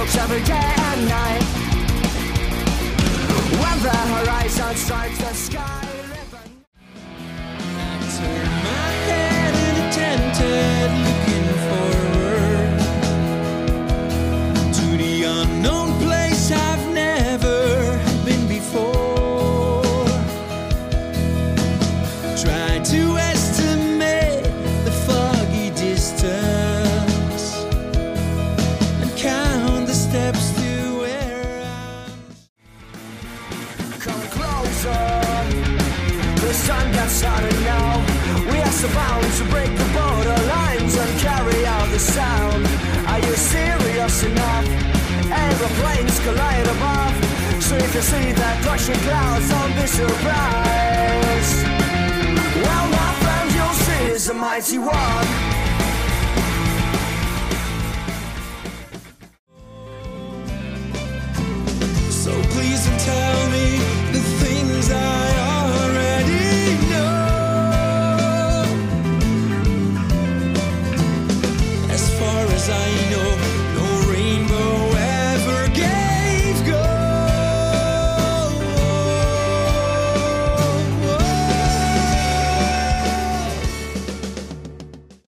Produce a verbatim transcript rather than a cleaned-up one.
strokes every day and night. When the horizon strikes the sky. Turn my head in a tempted, looking forward to the unknown place I've never been before. Try to estimate the foggy distance and count the steps to where I'm Coming closer. The sun gets hotter now. We are so bound to break the borderlines and carry out the sound. Are you serious enough? Aeroplanes collide above. So if you see that crushing clouds, don't be surprised. Well, my friend, you'll see is a mighty one.